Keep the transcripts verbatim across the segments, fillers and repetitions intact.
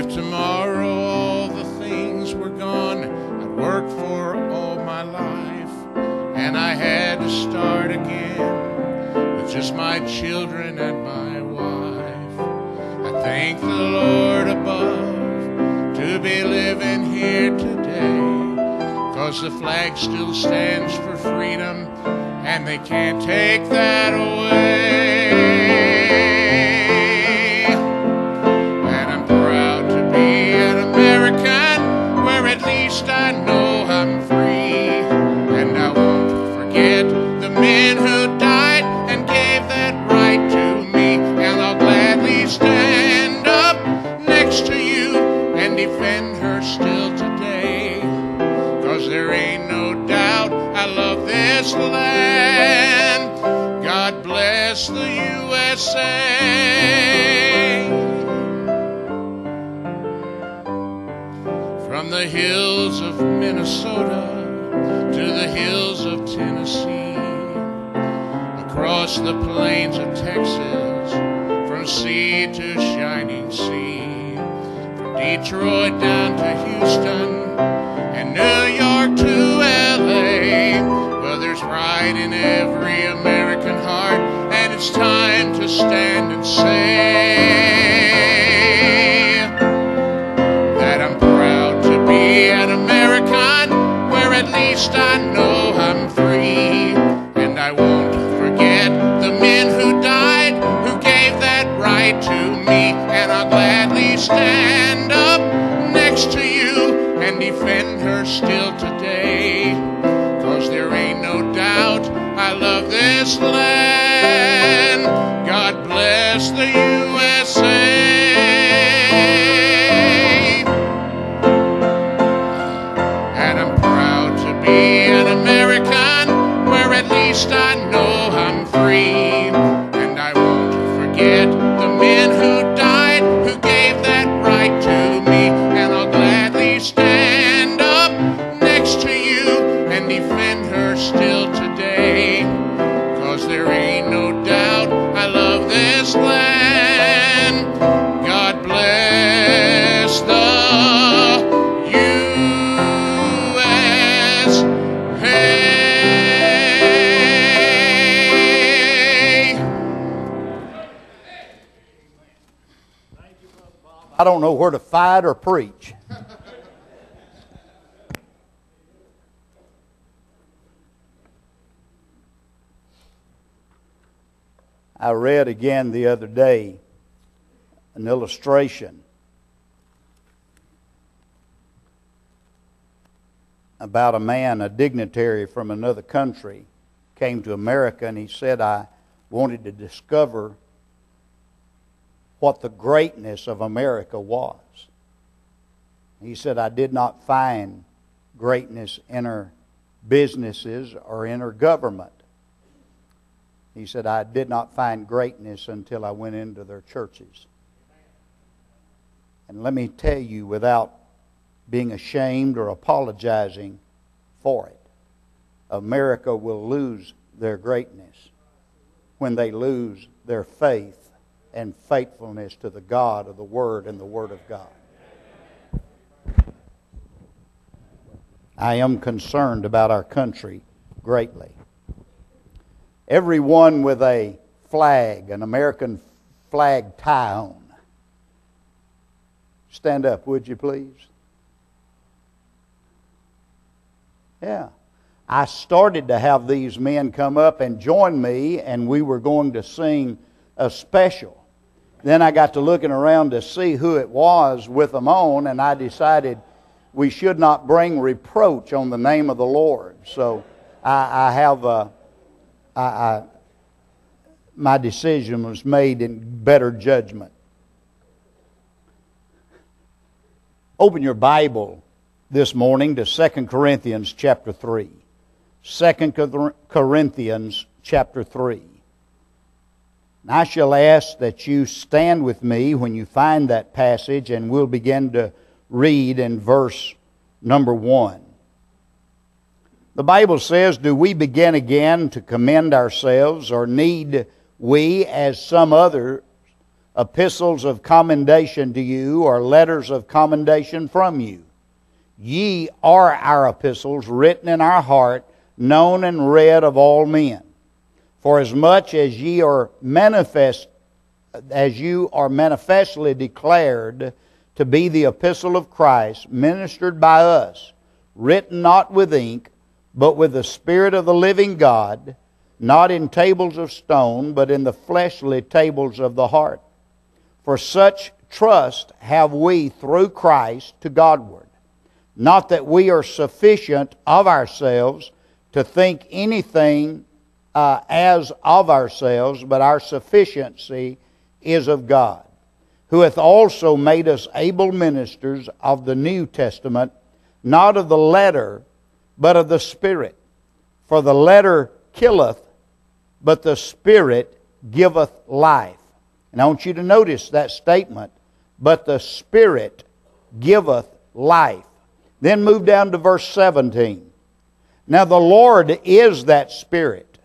if tomorrow all the things were gone I'd worked for all my life, and I had to start again with just my children and my wife, I thank the Lord above to be living here today, 'cause the flag still stands for freedom, and they can't take that away. And I'm proud to be an American, where at least I know I'm free. And I won't forget the men who died and gave that right to me. And I'll gladly stand up next to you and defend her still today, 'cause there ain't no doubt I love this land. God bless the U S A. From the hills of Minnesota to the hills of Tennessee, across the plains of Texas, from sea to shining sea, from Detroit down to Houston and New York to L A. Well, there's pride in every American heart, and it's time to stand and say that I'm proud to be an American, where at least I know I'm free. And I won't forget the men who died, who gave that right to me. And I'll gladly stand up next to you and defend her still today, 'cause there ain't no doubt I love this land. God bless the U S A. And I'm proud to be an American, where at least I know I'm free. And I won't forget the men who died, who gave that right to me. And I'll gladly stand up next to you and defend her still today, 'cause there ain't no doubt I love this land. God bless the U S A. I don't know where to fight or preach. I read again the other day an illustration about a man, a dignitary from another country, came to America, and he said, I wanted to discover what the greatness of America was. He said, I did not find greatness in her businesses or in her government. He said, I did not find greatness until I went into their churches. And let me tell you, without being ashamed or apologizing for it, America will lose their greatness when they lose their faith and faithfulness to the God of the Word and the Word of God. I am concerned about our country greatly. Everyone with a flag, an American flag tie on. Stand up, would you please? Yeah. I started to have these men come up and join me, and we were going to sing a special. Then I got to looking around to see who it was with them on, and I decided we should not bring reproach on the name of the Lord. So I, I have a, I, I, my decision was made in better judgment. Open your Bible this morning to Second Corinthians chapter three. Second Corinthians chapter three. And I shall ask that you stand with me when you find that passage, and we'll begin to read in verse number one. The Bible says, do we begin again to commend ourselves, or need we, as some others, epistles of commendation to you, or letters of commendation from you. Ye are our epistles, written in our heart, known and read of all men. For as much as ye are manifest, as you are manifestly declared to be the epistle of Christ, ministered by us, written not with ink, but with the Spirit of the living God, not in tables of stone, but in the fleshly tables of the heart. For such trust have we through Christ to Godward. Not that we are sufficient of ourselves to think anything uh, as of ourselves, but our sufficiency is of God, who hath also made us able ministers of the New Testament, not of the letter, but of the Spirit. For the letter killeth, but the Spirit giveth life. And I want you to notice that statement, but the Spirit giveth life. Then move down to verse seventeen. Now the Lord is that Spirit,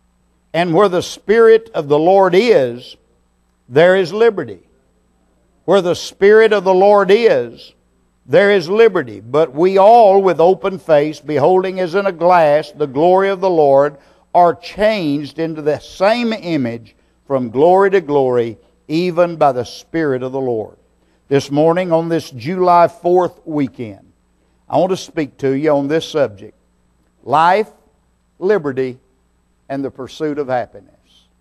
and where the Spirit of the Lord is, there is liberty. Where the Spirit of the Lord is, there is liberty. But we all, with open face, beholding as in a glass the glory of the Lord, are changed into the same image from glory to glory, even by the Spirit of the Lord. This morning, on this July fourth weekend, I want to speak to you on this subject: life, liberty, and the pursuit of happiness.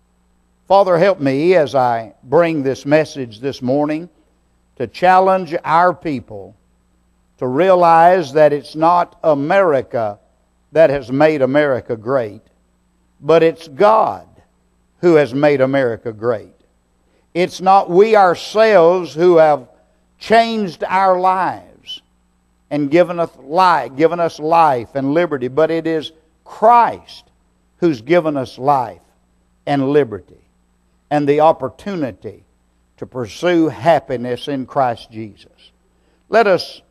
Father, help me as I bring this message this morning to challenge our people to realize that it's not America that has made America great, but it's God who has made America great. It's not we ourselves who have changed our lives and given us life, given us life and liberty, but it is Christ who's given us life and liberty and the opportunity to pursue happiness in Christ Jesus. Let us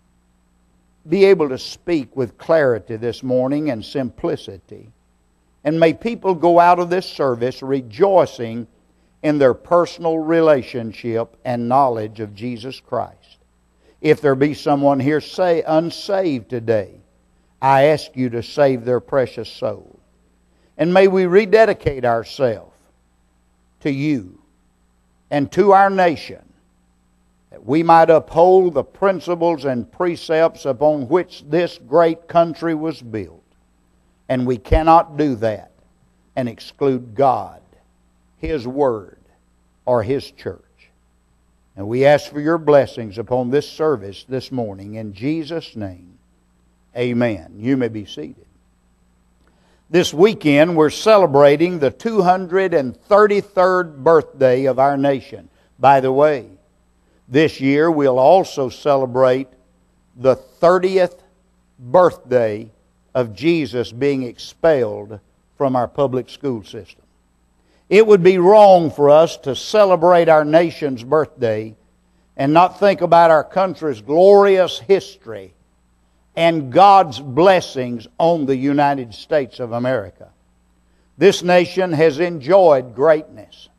be able to speak with clarity this morning and simplicity. And may people go out of this service rejoicing in their personal relationship and knowledge of Jesus Christ. If there be someone here say unsaved today, I ask you to save their precious soul. And may we rededicate ourselves to you and to our nation, that we might uphold the principles and precepts upon which this great country was built. And we cannot do that and exclude God, His Word, or His church. And we ask for your blessings upon this service this morning. In Jesus' name, amen. You may be seated. This weekend we're celebrating the two hundred thirty-third birthday of our nation. By the way, this year we'll also celebrate the thirtieth birthday of Jesus being expelled from our public school system. It would be wrong for us to celebrate our nation's birthday and not think about our country's glorious history and God's blessings on the United States of America. This nation has enjoyed greatness,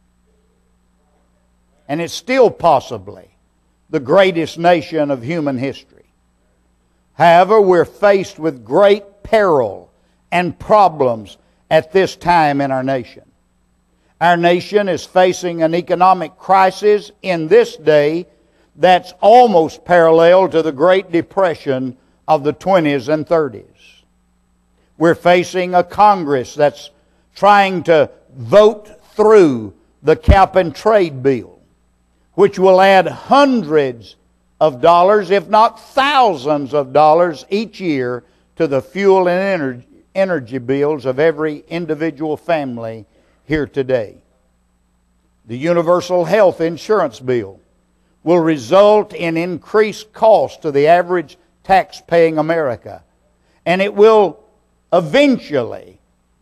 and it's still possibly the greatest nation of human history. However, we're faced with great peril and problems at this time in our nation. Our nation is facing an economic crisis in this day that's almost parallel to the Great Depression of the twenties and thirties. We're facing a Congress that's trying to vote through the cap and trade bill, which will add hundreds of dollars, if not thousands of dollars each year to the fuel and energy, energy bills of every individual family here today. The universal health insurance bill will result in increased costs to the average tax-paying America. And it will eventually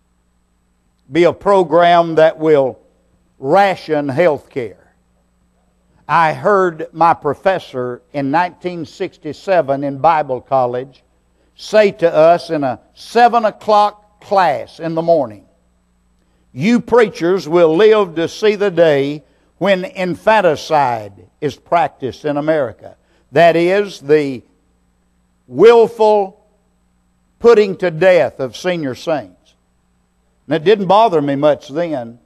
be a program that will ration health care. I heard my professor in nineteen sixty-seven in Bible college say to us in a seven o'clock class in the morning, "You preachers will live to see the day when infanticide is practiced in America. That is, the willful putting to death of senior saints. And it didn't bother me much then,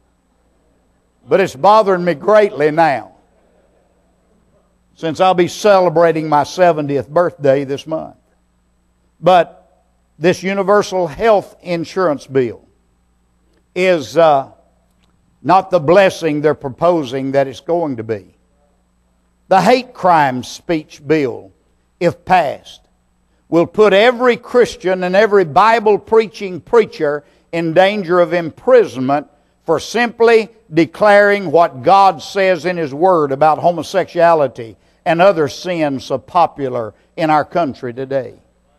but it's bothering me greatly now, since I'll be celebrating my seventieth birthday this month. But this universal health insurance bill is uh, not the blessing they're proposing that it's going to be. The hate crime speech bill, if passed, will put every Christian and every Bible-preaching preacher in danger of imprisonment for simply declaring what God says in His Word about homosexuality and other sins so popular in our country today.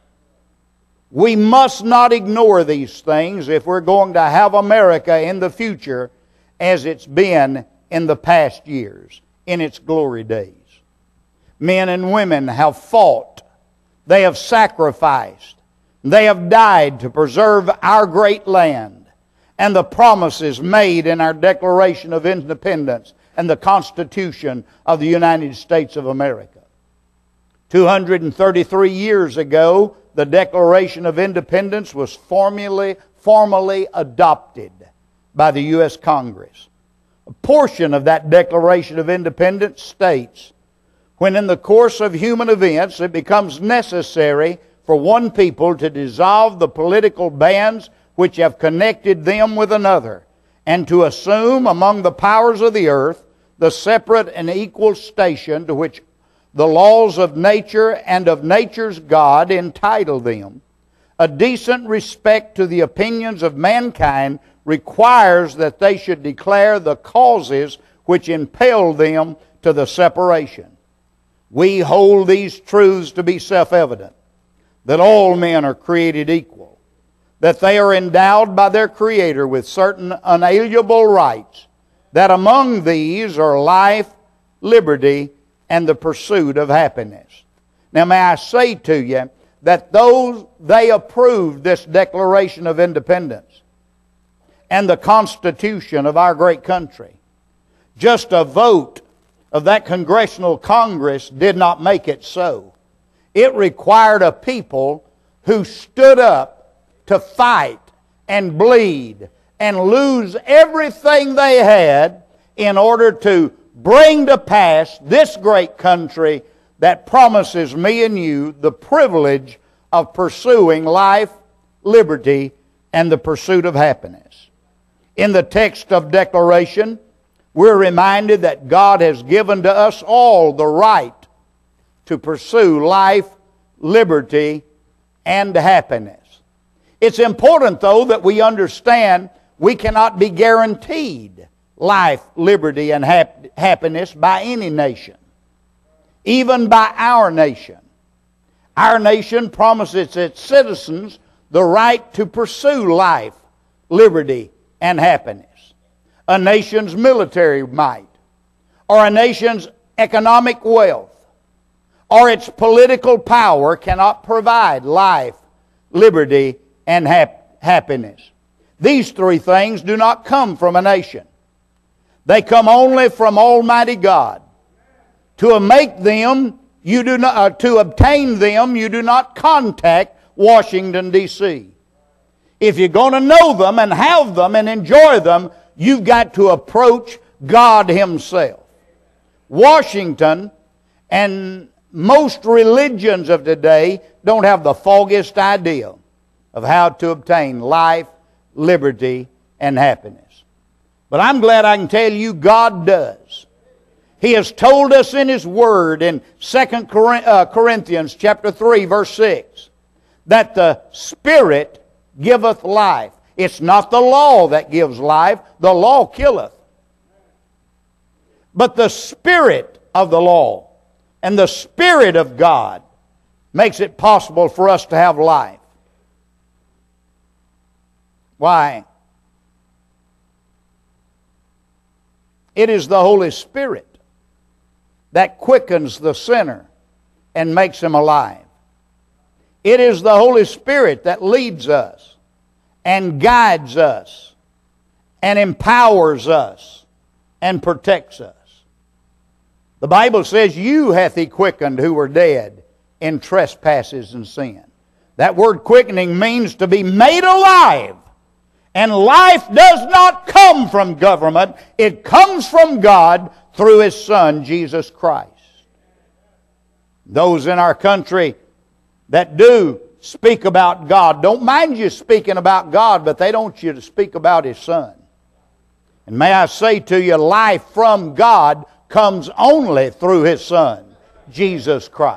We must not ignore these things if we're going to have America in the future as it's been in the past years, in its glory days. Men and women have fought. They have sacrificed. They have died to preserve our great land and the promises made in our Declaration of Independence and the Constitution of the United States of America. two hundred thirty-three years ago, the Declaration of Independence was formally, formally adopted by the U S Congress. A portion of that Declaration of Independence states, when in the course of human events it becomes necessary for one people to dissolve the political bands which have connected them with another, and to assume among the powers of the earth the separate and equal station to which the laws of nature and of nature's God entitle them, a decent respect to the opinions of mankind requires that they should declare the causes which impel them to the separation. We hold these truths to be self-evident, that all men are created equal, that they are endowed by their Creator with certain unalienable rights, that among these are life, liberty, and the pursuit of happiness. Now may I say to you that those, they approved this Declaration of Independence and the Constitution of our great country. Just a vote of that Congressional Congress did not make it so. It required a people who stood up to fight and bleed and lose everything they had in order to bring to pass this great country that promises me and you the privilege of pursuing life, liberty, and the pursuit of happiness. In the text of Declaration, we're reminded that God has given to us all the right to pursue life, liberty, and happiness. It's important, though, that we understand we cannot be guaranteed life, liberty, and hap- happiness by any nation, even by our nation. Our nation promises its citizens the right to pursue life, liberty, and happiness. A nation's military might, or a nation's economic wealth, or its political power cannot provide life, liberty, and hap- happiness. These three things do not come from a nation. They come only from Almighty God. To make them, you do not. Uh, to obtain them, you do not contact Washington, D C If you're going to know them and have them and enjoy them, you've got to approach God Himself. Washington and most religions of today don't have the foggiest idea of how to obtain life, liberty, and happiness. But I'm glad I can tell you God does. He has told us in His Word in Second Corinthians chapter three, verse six, that the Spirit giveth life. It's not the law that gives life. The law killeth. But the Spirit of the law and the Spirit of God makes it possible for us to have life. Why? It is the Holy Spirit that quickens the sinner and makes him alive. It is the Holy Spirit that leads us and guides us and empowers us and protects us. The Bible says, you hath He quickened who were dead in trespasses and sin. That word quickening means to be made alive. And life does not come from government. It comes from God through His Son, Jesus Christ. Those in our country that do speak about God don't mind you speaking about God, but they don't want you to speak about His Son. And may I say to you, life from God comes only through His Son, Jesus Christ.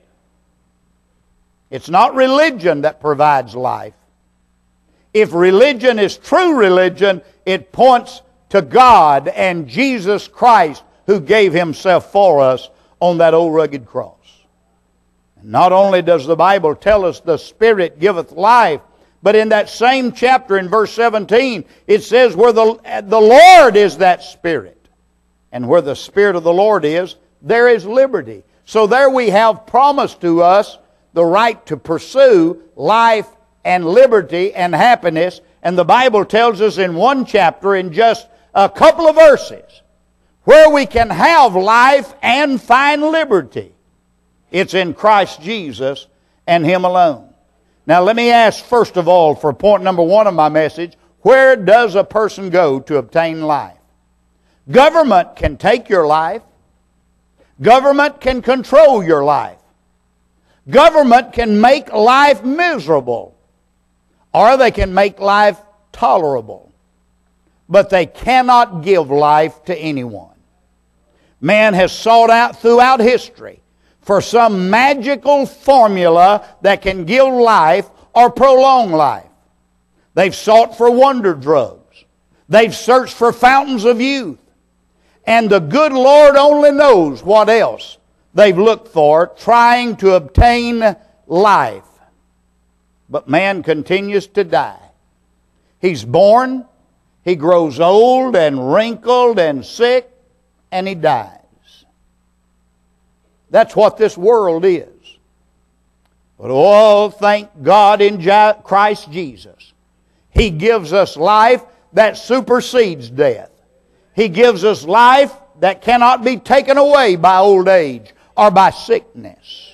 It's not religion that provides life. If religion is true religion, it points to God and Jesus Christ who gave Himself for us on that old rugged cross. And not only does the Bible tell us the Spirit giveth life, but in that same chapter in verse seventeen, it says, where the, the Lord is that Spirit. And where the Spirit of the Lord is, there is liberty. So there we have promised to us the right to pursue life and liberty and happiness. And the Bible tells us in one chapter, in just a couple of verses, where we can have life and find liberty. It's in Christ Jesus and Him alone. Now let me ask first of all, for point number one of my message, where does a person go to obtain life? Government can take your life. Government can control your life. Government can make life miserable, or they can make life tolerable. But they cannot give life to anyone. Man has sought out throughout history for some magical formula that can give life or prolong life. They've sought for wonder drugs. They've searched for fountains of youth. And the good Lord only knows what else they've looked for, trying to obtain life. But man continues to die. He's born, he grows old and wrinkled and sick, and he dies. That's what this world is. But oh, thank God in Christ Jesus, He gives us life that supersedes death. He gives us life that cannot be taken away by old age or by sickness.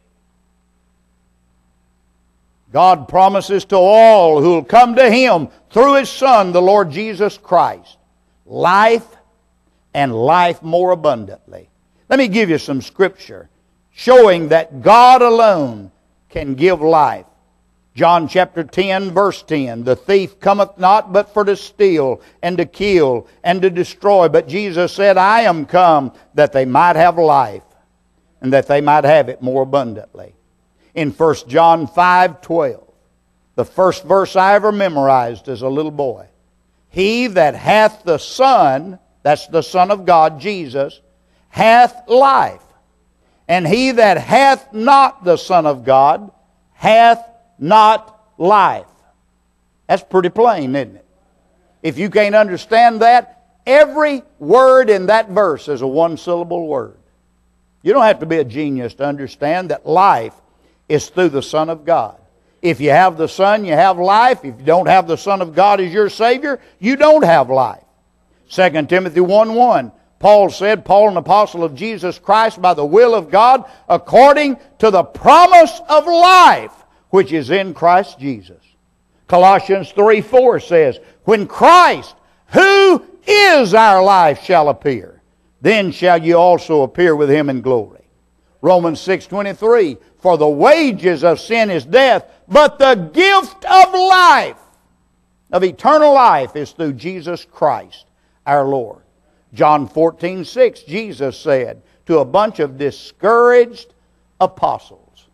God promises to all who will come to Him through His Son, the Lord Jesus Christ, life and life more abundantly. Let me give you some scripture showing that God alone can give life. John chapter ten, verse ten. The thief cometh not but for to steal and to kill and to destroy. But Jesus said, I am come that they might have life, and that they might have it more abundantly. In First John five, twelve, the first verse I ever memorized as a little boy. He that hath the Son, that's the Son of God, Jesus, hath life. And he that hath not the Son of God hath not life. That's pretty plain, isn't it? If you can't understand that, every word in that verse is a one-syllable word. You don't have to be a genius to understand that life is through the Son of God. If you have the Son, you have life. If you don't have the Son of God as your Savior, you don't have life. Second Timothy one one, Paul said, Paul, an apostle of Jesus Christ by the will of God, according to the promise of life, which is in Christ Jesus. Colossians three four says, when Christ, who is our life, shall appear, then shall you also appear with Him in glory. Romans six twenty-three, for the wages of sin is death, but the gift of life, of eternal life, is through Jesus Christ our Lord. John fourteen six, Jesus said to a bunch of discouraged apostles,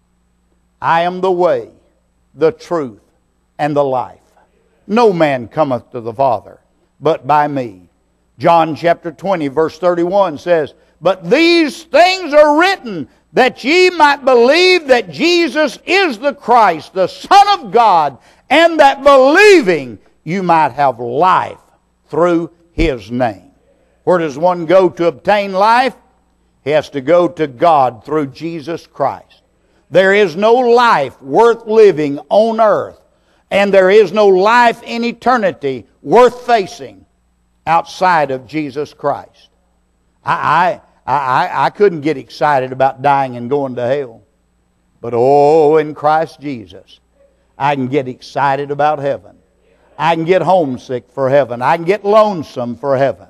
I am the way, the truth, and the life. No man cometh to the Father but by me. John chapter twenty, verse thirty-one says, but these things are written that ye might believe that Jesus is the Christ, the Son of God, and that believing you might have life through His name. Where does one go to obtain life? He has to go to God through Jesus Christ. There is no life worth living on earth, and there is no life in eternity worth facing outside of Jesus Christ. I, I, I, I couldn't get excited about dying and going to hell. But oh, in Christ Jesus, I can get excited about heaven. I can get homesick for heaven. I can get lonesome for heaven.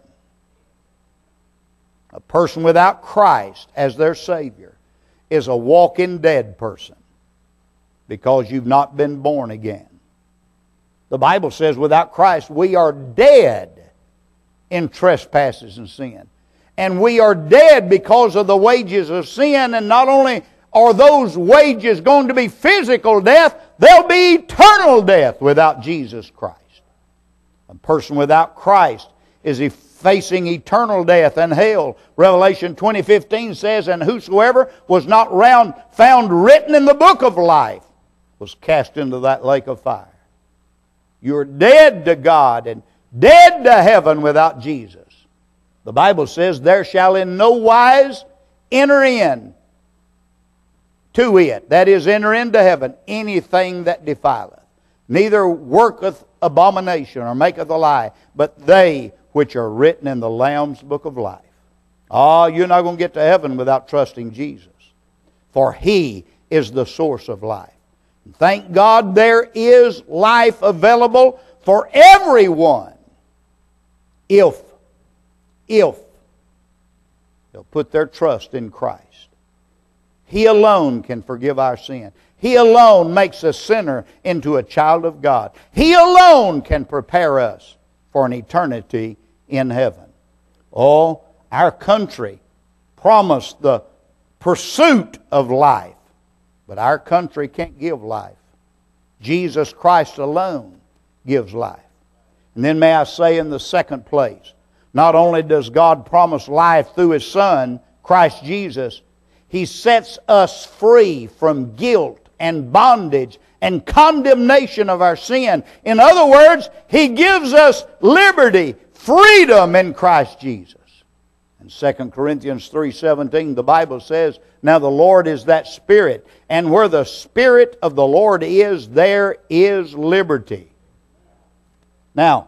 A person without Christ as their Savior is a walking dead person because you've not been born again. The Bible says without Christ we are dead in trespasses and sin. And we are dead because of the wages of sin. And not only are those wages going to be physical death, they'll be eternal death without Jesus Christ. A person without Christ is facing eternal death and hell. Revelation twenty fifteen says, and whosoever was not round, found written in the book of life was cast into that lake of fire. You're dead to God and dead to heaven without Jesus. The Bible says, there shall in no wise enter in to it, that is, enter into heaven, anything that defileth, neither worketh abomination or maketh a lie, but they which are written in the Lamb's book of life. Oh, you're not going to get to heaven without trusting Jesus, for He is the source of life. And thank God there is life available for everyone if, if they'll put their trust in Christ. He alone can forgive our sin. He alone makes a sinner into a child of God. He alone can prepare us for an eternity in heaven. Oh, our country promised the pursuit of life, but our country can't give life. Jesus Christ alone gives life. And then may I say in the second place, not only does God promise life through His Son, Christ Jesus, He sets us free from guilt and bondage and condemnation of our sin. In other words, He gives us liberty, freedom in Christ Jesus. In Second Corinthians three seventeen, the Bible says, now the Lord is that Spirit, and where the Spirit of the Lord is, there is liberty. Now,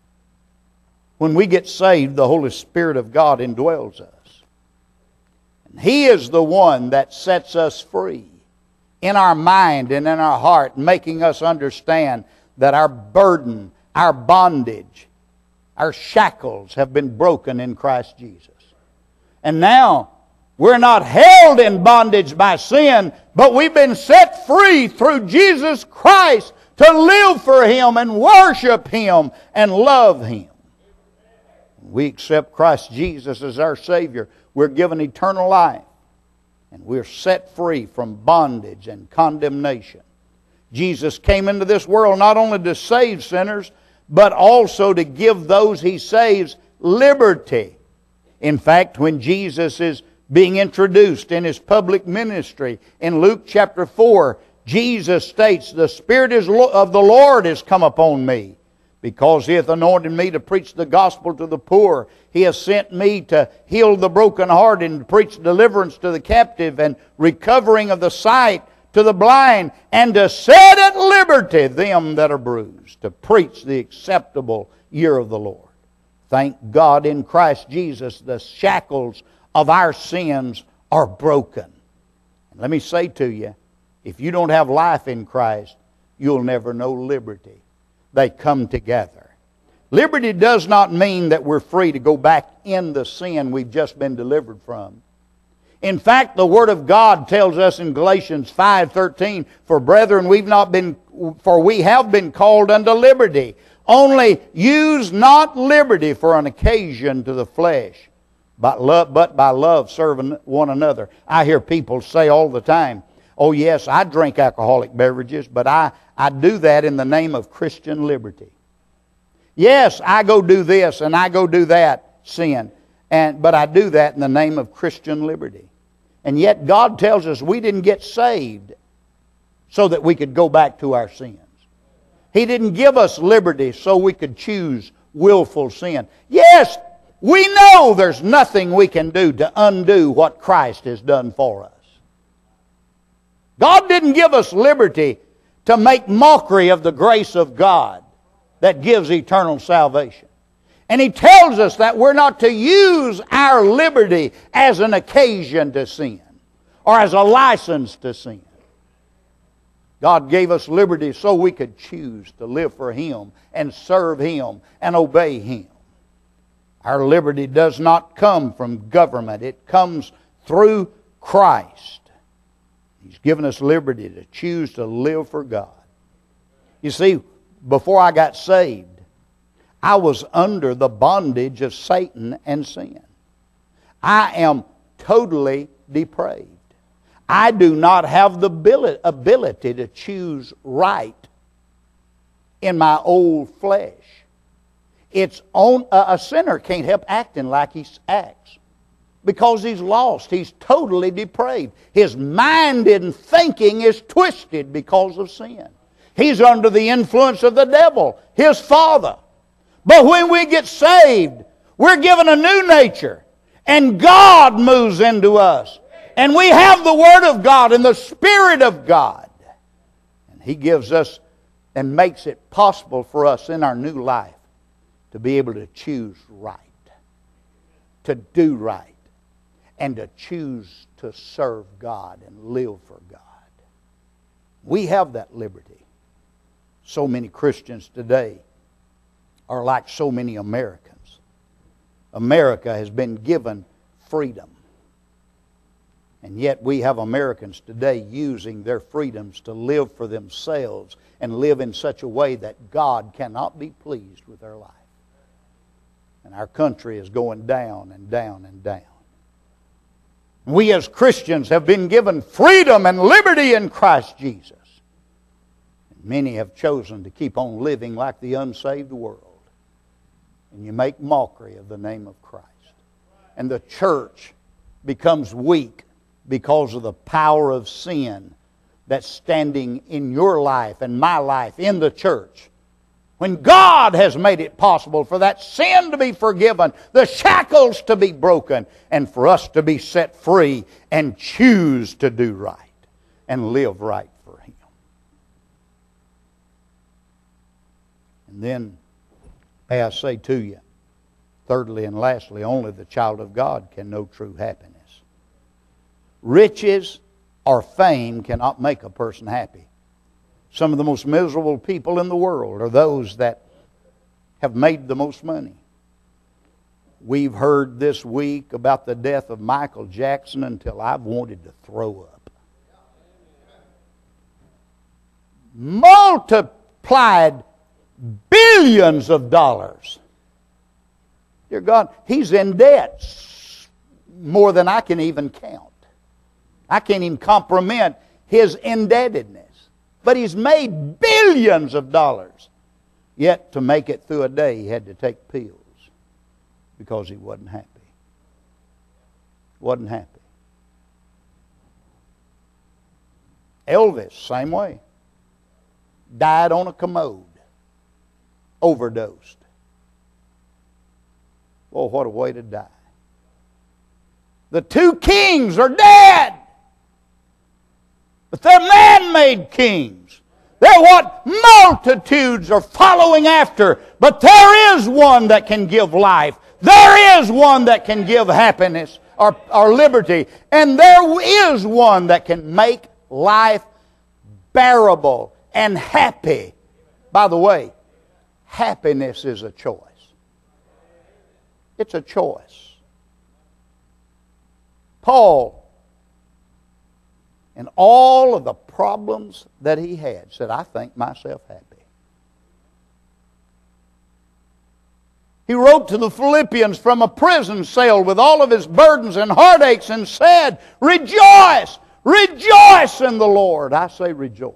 when we get saved, the Holy Spirit of God indwells us. He is the one that sets us free in our mind and in our heart, making us understand that our burden, our bondage, our shackles have been broken in Christ Jesus. And now, we're not held in bondage by sin, but we've been set free through Jesus Christ to live for Him and worship Him and love Him. We accept Christ Jesus as our Savior. We're given eternal life. And we're set free from bondage and condemnation. Jesus came into this world not only to save sinners, but also to give those He saves liberty. In fact, when Jesus is being introduced in His public ministry, in Luke chapter four, Jesus states, the Spirit of the Lord is come upon me, because He hath anointed me to preach the gospel to the poor. He has sent me to heal the brokenhearted and to preach deliverance to the captive and recovering of the sight to the blind, and to set at liberty them that are bruised, to preach the acceptable year of the Lord. Thank God in Christ Jesus the shackles of our sins are broken. And let me say to you, if you don't have life in Christ, you'll never know liberty. They come together. Liberty does not mean that we're free to go back in the sin we've just been delivered from. In fact, the Word of God tells us in Galatians five thirteen, for brethren, we've not been, for we have been called unto liberty. Only use not liberty for an occasion to the flesh, but love, but by love serving one another. I hear people say all the time, oh yes, I drink alcoholic beverages, but I, I do that in the name of Christian liberty. Yes, I go do this and I go do that sin, and but I do that in the name of Christian liberty. And yet God tells us we didn't get saved so that we could go back to our sins. He didn't give us liberty so we could choose willful sin. Yes, we know there's nothing we can do to undo what Christ has done for us. God didn't give us liberty to make mockery of the grace of God that gives eternal salvation. And He tells us that we're not to use our liberty as an occasion to sin or as a license to sin. God gave us liberty so we could choose to live for Him and serve Him and obey Him. Our liberty does not come from government. It comes through Christ. He's given us liberty to choose to live for God. You see, before I got saved, I was under the bondage of Satan and sin. I am totally depraved. I do not have the ability to choose right in my old flesh. It's on, a sinner can't help acting like he acts because he's lost. He's totally depraved. His mind and thinking is twisted because of sin. He's under the influence of the devil, his father. But when we get saved, we're given a new nature, and God moves into us. And we have the Word of God and the Spirit of God. And He gives us and makes it possible for us in our new life to be able to choose right, to do right, and to choose to serve God and live for God. We have that liberty. So many Christians today are like so many Americans. America has been given freedom. And yet we have Americans today using their freedoms to live for themselves and live in such a way that God cannot be pleased with their life. And our country is going down and down and down. We as Christians have been given freedom and liberty in Christ Jesus. And many have chosen to keep on living like the unsaved world. And you make mockery of the name of Christ. And the church becomes weak because of the power of sin that's standing in your life and my life in the church. When God has made it possible for that sin to be forgiven, the shackles to be broken, and for us to be set free and choose to do right and live right for Him. And then, may I say to you, thirdly and lastly, only the child of God can know true happiness. Riches or fame cannot make a person happy. Some of the most miserable people in the world are those that have made the most money. We've heard this week about the death of Michael Jackson until I've wanted to throw up. Multiplied billions of dollars. Dear God, he's in debt more than I can even count. I can't even comprehend his indebtedness. But he's made billions of dollars. Yet to make it through a day, he had to take pills because he wasn't happy. Wasn't happy. Elvis, same way. Died on a commode. Overdosed. Oh, what a way to die. The two kings are dead. But they're man-made kings. They're what multitudes are following after. But there is one that can give life. There is one that can give happiness or, or liberty. And there is one that can make life bearable and happy. By the way, happiness is a choice. It's a choice. Paul, and all of the problems that he had, said, I think myself happy. He wrote to the Philippians from a prison cell with all of his burdens and heartaches and said, rejoice, rejoice in the Lord. I say rejoice.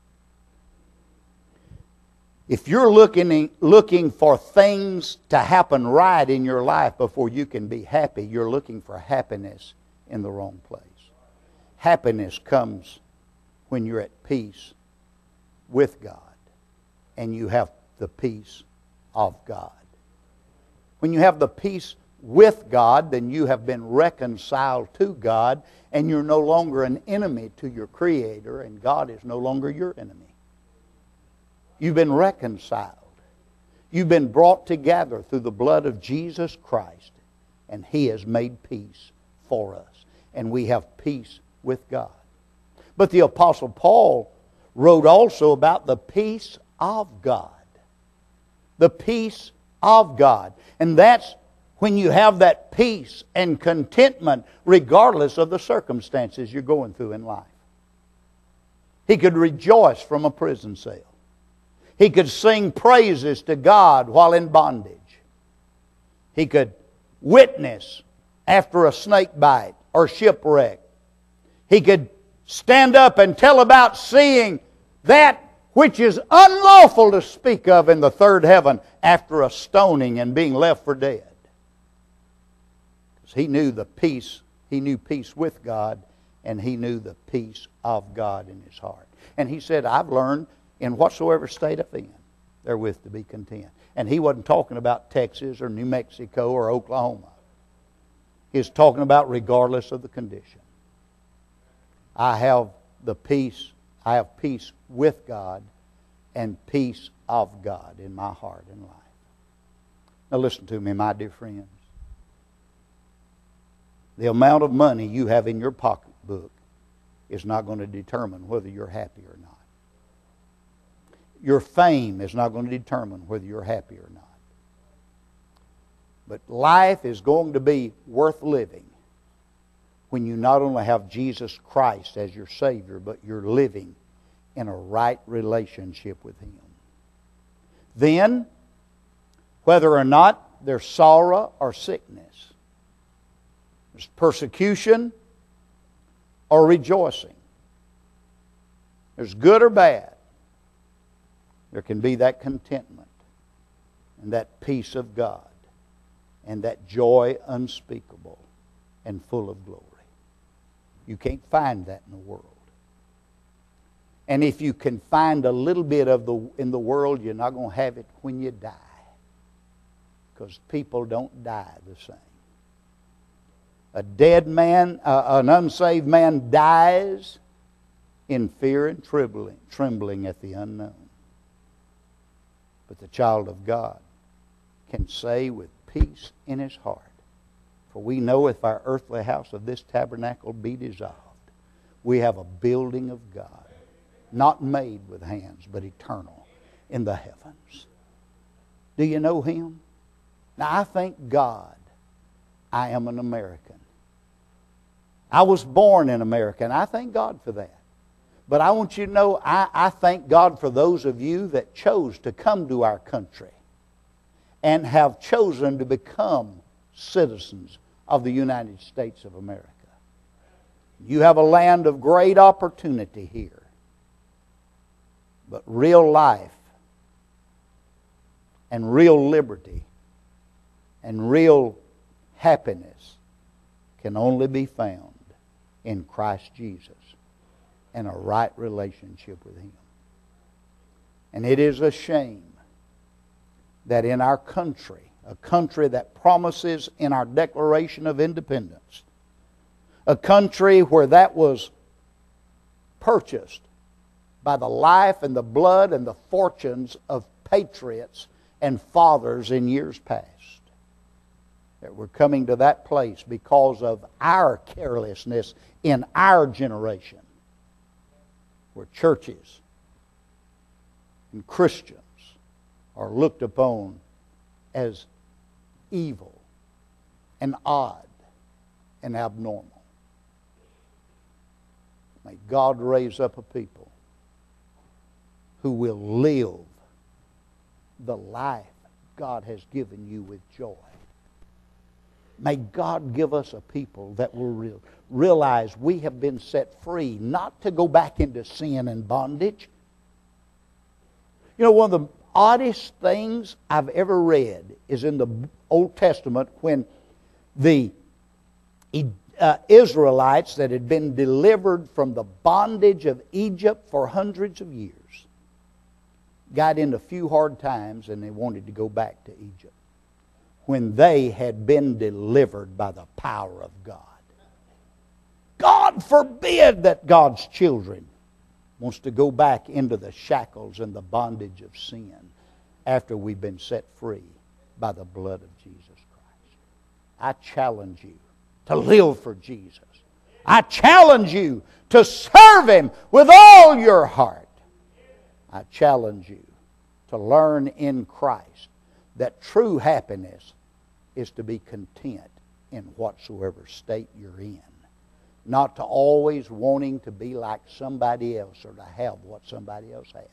If you're looking, looking for things to happen right in your life before you can be happy, you're looking for happiness in the wrong place. Happiness comes when you're at peace with God and you have the peace of God. When you have the peace with God, then you have been reconciled to God and you're no longer an enemy to your Creator, and God is no longer your enemy. You've been reconciled. You've been brought together through the blood of Jesus Christ, and He has made peace for us. And we have peace with God. But the Apostle Paul wrote also about the peace of God. The peace of God. And that's when you have that peace and contentment regardless of the circumstances you're going through in life. He could rejoice from a prison cell. He could sing praises to God while in bondage. He could witness after a snake bite or shipwreck. He could stand up and tell about seeing that which is unlawful to speak of in the third heaven after a stoning and being left for dead. Because he knew the peace, he knew peace with God, and he knew the peace of God in his heart. And he said, I've learned in whatsoever state I'm in, therewith to be content. And he wasn't talking about Texas or New Mexico or Oklahoma. He was talking about regardless of the condition. I have the peace, I have peace with God and peace of God in my heart and life. Now listen to me, my dear friends. The amount of money you have in your pocketbook is not going to determine whether you're happy or not. Your fame is not going to determine whether you're happy or not. But life is going to be worth living when you not only have Jesus Christ as your Savior, but you're living in a right relationship with Him. Then, whether or not there's sorrow or sickness, there's persecution or rejoicing, there's good or bad, there can be that contentment and that peace of God and that joy unspeakable and full of glory. You can't find that in the world. And if you can find a little bit of the in the world, you're not going to have it when you die. Because people don't die the same. A dead man, uh, an unsaved man dies in fear and trembling, trembling at the unknown. But the child of God can say with peace in his heart, for we know if our earthly house of this tabernacle be dissolved, we have a building of God, not made with hands, but eternal in the heavens. Do you know Him? Now, I thank God I am an American. I was born in America, and I thank God for that. But I want you to know, I, I thank God for those of you that chose to come to our country and have chosen to become citizens of the United States of America. You have a land of great opportunity here. But real life and real liberty and real happiness can only be found in Christ Jesus and a right relationship with Him. And it is a shame that in our country, a country that promises in our Declaration of Independence, a country where that was purchased by the life and the blood and the fortunes of patriots and fathers in years past, that we're coming to that place because of our carelessness in our generation, where churches and Christians are looked upon as evil and odd and abnormal. May God raise up a people who will live the life God has given you with joy. May God give us a people that will real, realize we have been set free, not to go back into sin and bondage. You know, one of the oddest things I've ever read is in the Old Testament when the uh, Israelites that had been delivered from the bondage of Egypt for hundreds of years got into a few hard times and they wanted to go back to Egypt when they had been delivered by the power of God. God forbid that God's children wants to go back into the shackles and the bondage of sin after we've been set free by the blood of Jesus Christ. I challenge you to live for Jesus. I challenge you to serve Him with all your heart. I challenge you to learn in Christ that true happiness is to be content in whatsoever state you're in. Not to always wanting to be like somebody else or to have what somebody else has.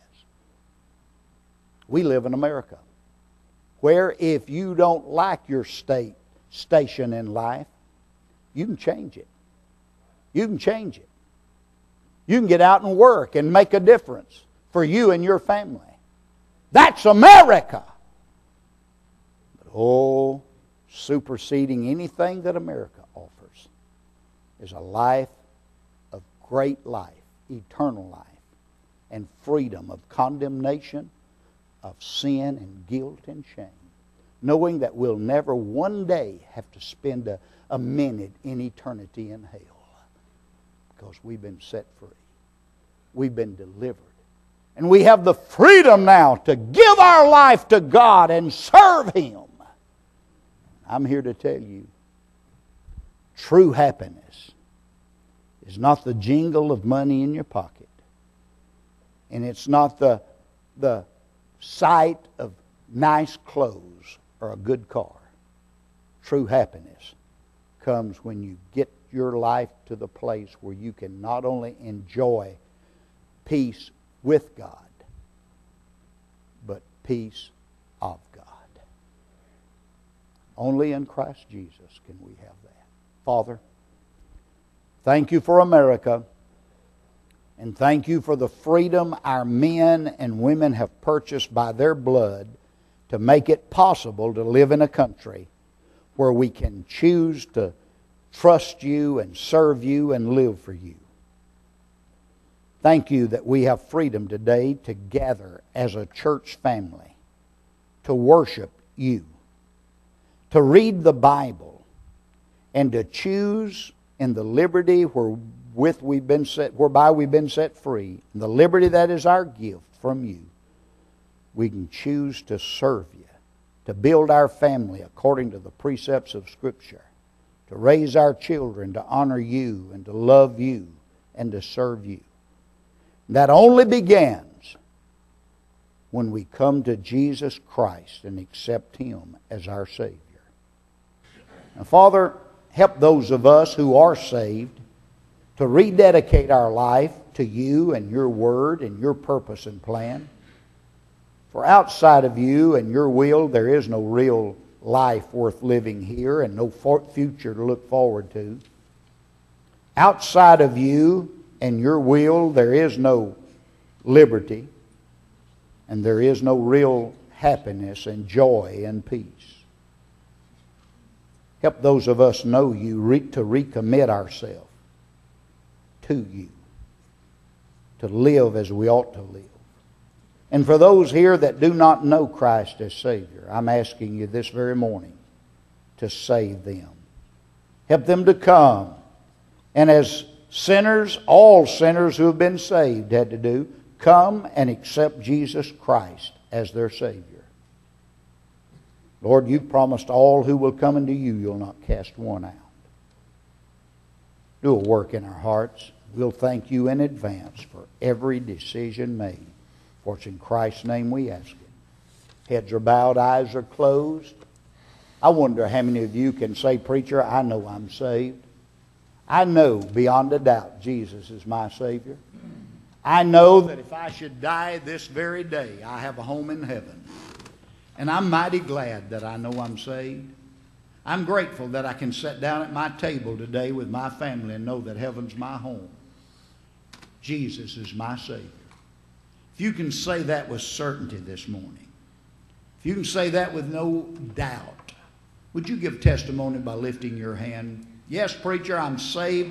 We live in America, where if you don't like your state, station in life, you can change it. You can change it. You can get out and work and make a difference for you and your family. That's America. But oh, superseding anything that America offers is a life of great life, eternal life, and freedom of condemnation, of sin and guilt and shame, knowing that we'll never one day have to spend a, a minute in eternity in hell, because we've been set free. We've been delivered. And we have the freedom now to give our life to God and serve Him. I'm here to tell you, true happiness is not the jingle of money in your pocket. And it's not the, the sight of nice clothes or a good car. True happiness comes when you get your life to the place where you can not only enjoy peace with God, but peace of God. Only in Christ Jesus can we have that. Father, thank you for America, and thank you for the freedom our men and women have purchased by their blood to make it possible to live in a country where we can choose to trust you and serve you and live for you. Thank you that we have freedom today to gather as a church family, to worship you, to read the Bible, and to choose in the liberty wherewith we've been set, whereby we've been set free, the liberty that is our gift from you. We can choose to serve you, to build our family according to the precepts of Scripture, to raise our children to honor you and to love you and to serve you. That only begins when we come to Jesus Christ and accept Him as our Savior. Now, Father, help those of us who are saved to rededicate our life to you and your word and your purpose and plan. For outside of you and your will, there is no real life worth living here and no future to look forward to. Outside of you and your will, there is no liberty, and there is no real happiness and joy and peace. Help those of us know you re- to recommit ourselves to you, to live as we ought to live. And for those here that do not know Christ as Savior, I'm asking you this very morning to save them. Help them to come. And as sinners, all sinners who have been saved had to do, come and accept Jesus Christ as their Savior. Lord, you've promised all who will come unto you, you'll not cast one out. Do a work in our hearts. We'll thank you in advance for every decision made. For it's in Christ's name we ask it. Heads are bowed, eyes are closed. I wonder how many of you can say, Preacher, I know I'm saved. I know beyond a doubt Jesus is my Savior. I know that if I should die this very day, I have a home in heaven. And I'm mighty glad that I know I'm saved. I'm grateful that I can sit down at my table today with my family and know that heaven's my home. Jesus is my Savior. If you can say that with certainty this morning, if you can say that with no doubt, would you give testimony by lifting your hand? Yes, preacher, I'm saved.